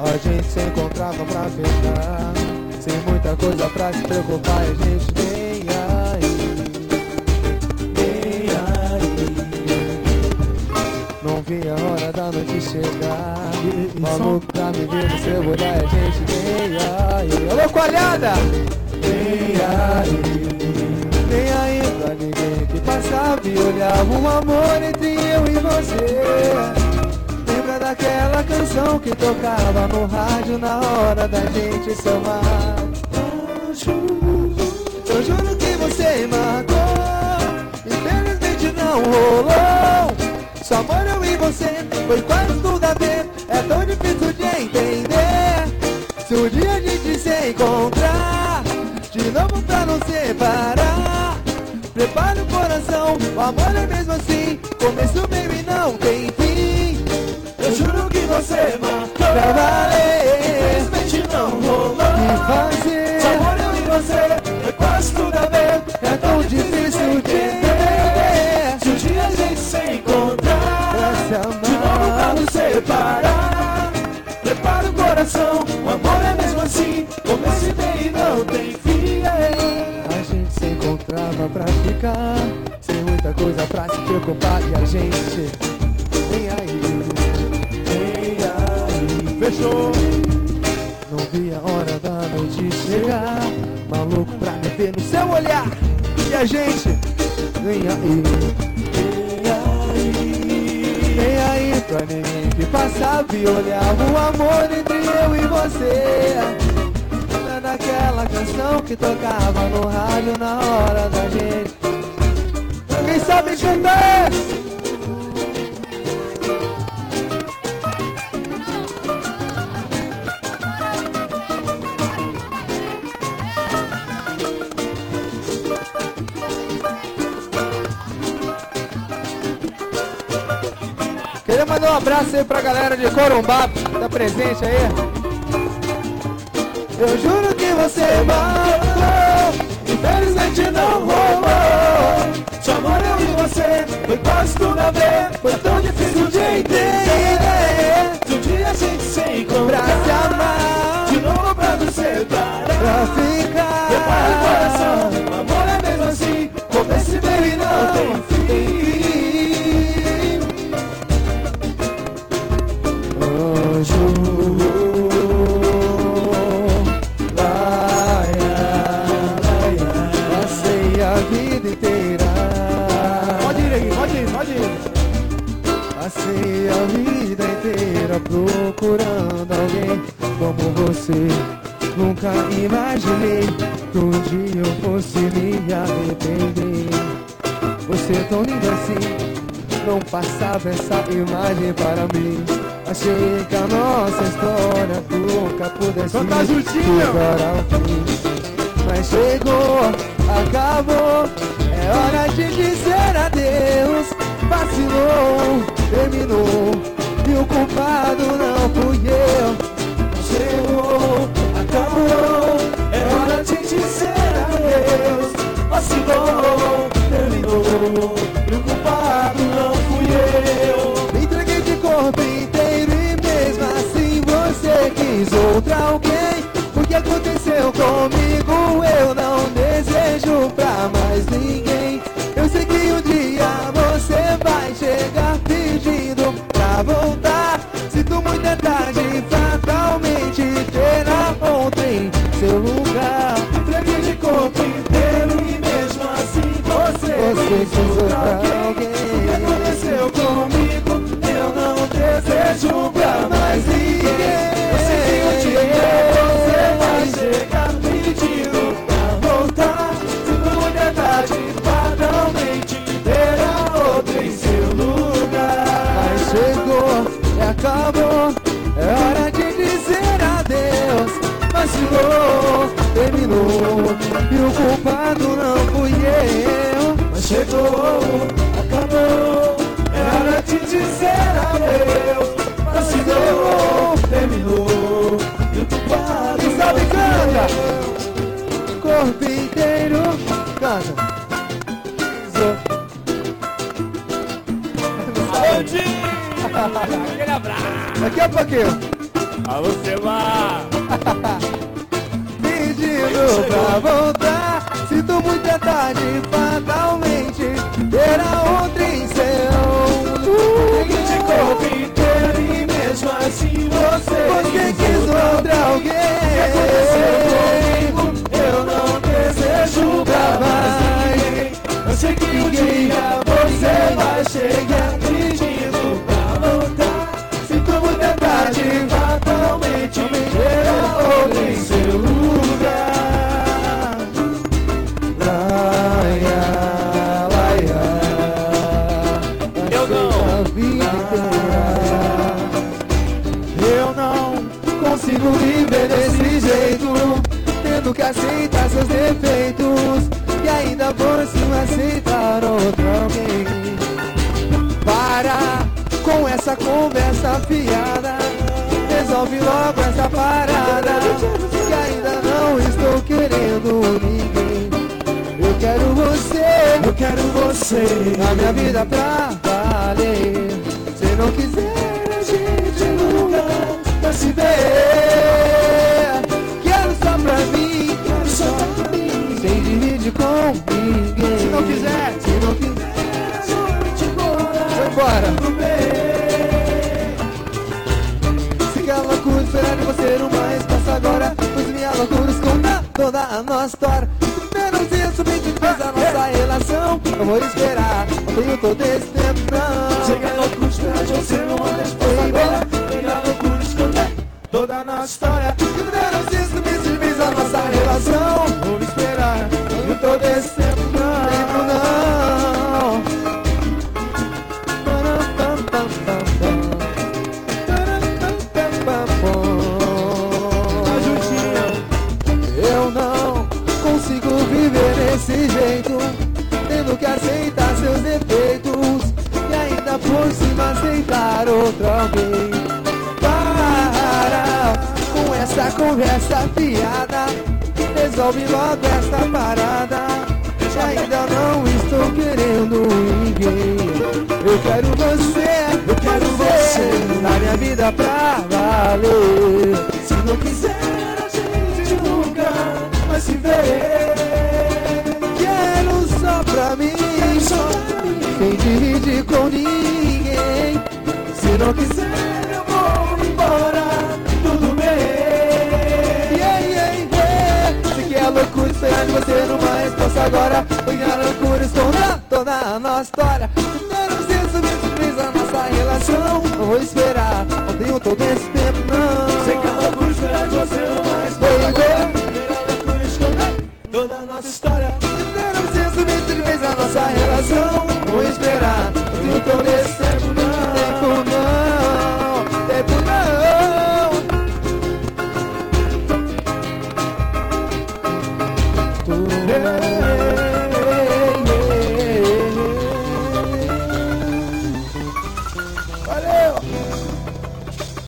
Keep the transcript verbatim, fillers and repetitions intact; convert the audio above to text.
A gente se encontrava pra fechar, sem muita coisa pra se preocupar. E a gente nem aí, nem aí. Não vi a hora da noite chegar, maluco pra me ver no seu olhar. E a gente nem aí. Alô, coalhada! Nem aí, nem aí pra ninguém que passava e olhava um amor entre eu e você. Lembra daquela canção que tocava no rádio na hora da gente se amar? Eu juro, eu juro que você matou, infelizmente não rolou. Só amor eu e você, foi quase tudo a ver. É tão difícil de entender. Se um dia a gente se encontrar de novo pra não separar, prepara o coração, o amor é mesmo assim, começo, meio e não tem fim. Eu juro que você matou pra valer, infelizmente não rolou. Que fazer? Só amor eu e você, foi quase tudo a ver. É tão difícil de entender. Se um dia a gente se encontrar de novo pra nos separar, prepara o coração, o amor é mesmo assim, começo, meio e não tem fim. A gente se encontrava pra ficar, sem muita coisa pra se preocupar. E a gente nem aí, nem aí. Fechou. Não vi a hora da noite chegar, maluco pra me ver no seu olhar. E a gente nem aí, nem aí, nem aí pra ninguém que passava e olhava o amor entre eu e você. Daquela canção que tocava no rádio na hora da gente. Quem sabe cantar? Queria mandar um abraço aí pra galera de Corumbá, que tá presente aí. Eu juro que você matou, infelizmente não rolou. Só amor eu e você, foi quase tudo a ver. Foi tão difícil de entender. Se um dia a gente se encontrar, pra se amar, de novo pra nos separar, pra ficar, prepara o coração, o amor é mesmo assim, começo, meio e não tem fim. Oh, juro. Passei a vida inteira procurando alguém como você. Nunca imaginei que um dia eu fosse me arrepender. Você é tão linda assim, não passava essa imagem para mim. Achei que a nossa história nunca pudesse chegar ao fim. Mas chegou, acabou, é hora de dizer adeus. Vacilou, terminou, e o culpado não fui eu. Chegou, acabou, é hora de dizer adeus. Vacilou, terminou, e o culpado não fui eu. Me entreguei de corpo inteiro e mesmo assim você quis outra alguém. O que aconteceu comigo eu não desejo pra mais ninguém. Eu sei que um dia você vai chegar pedindo pra voltar. Sinto muito é tarde, fatalmente terá ontem seu lugar. Entreguei de corpo inteiro e mesmo assim você, você quis outra alguém. O que aconteceu comigo eu não desejo pra mais ninguém. Eu sei que um dia você vai chegar pedindo pra voltar. Sinto muito é tarde, fatalmente terá outra em seu lugar. Mas chegou e acabou, é hora de dizer adeus. Vacilou, terminou, e o culpado não fui eu. Mas chegou, acabou, é hora de dizer adeus. Vacilou, terminou, e o culpado não sabe canta. Corpo inteiro, canta. Aquele abraço. Daqui a pouquinho. Alô, Seba! Pedindo pra voltar, sinto muito é tarde, fatalmente terá outra em seu Peguei de corpo inteiro e mesmo assim você Você quis outra alguém. comigo, eu não desejo pra mais ninguém. Eu sei que um dia você vai chegar pedindo pra voltar. Sinto muito é tarde, fatalmente terá outra em seu lugar. Laia, laia, Eu não. a vida inteira. Eu não consigo viver desse jeito, tendo que aceitar seus defeitos e ainda por cima aceitar outra alguém. Para com essa conversa fiada, resolve logo essa parada, que ainda não estou querendo ninguém. Eu quero você, Eu quero você na minha vida pra valer. Se não quiser a gente nunca vai se ver. Quero só pra mim, quero só pra mim. sem dividir com ninguém. Se não quiser, se não quiser, noite embora. vai embora. Tudo bem. Se quer loucura, esperar de você não mais passa agora, pois minha loucura esconda toda a nossa história. Menos isso me diz a nossa relação. Eu vou esperar, não tenho todo esse tempo não. Chega loucura, esperar de você não mais passa agora. Pegar loucura, esconder toda a nossa história. Menos isso me diz a nossa relação. Vou esperar, Não tenho todo esse tempo não. Tempo não. Eu não consigo viver desse jeito, tendo que aceitar seus defeitos e ainda por cima aceitar outra alguém. Para com essa conversa fiada, resolve logo essa parada, que ainda não estou querendo ninguém. Eu quero você, eu quero você na minha vida pra valer. Se não quiser a gente nunca vai se ver. Quero só pra mim, sem dividir com ninguém. Se não quiser eu vou embora, tudo bem. Yeah, yeah, yeah. Se quer loucura esperar de você não mais posso agora, porque a loucura esconda toda a nossa história. Menos isso me diz a nossa relação. Não vou esperar, não tenho todo esse tempo não. sei que a loucura, esperar de você não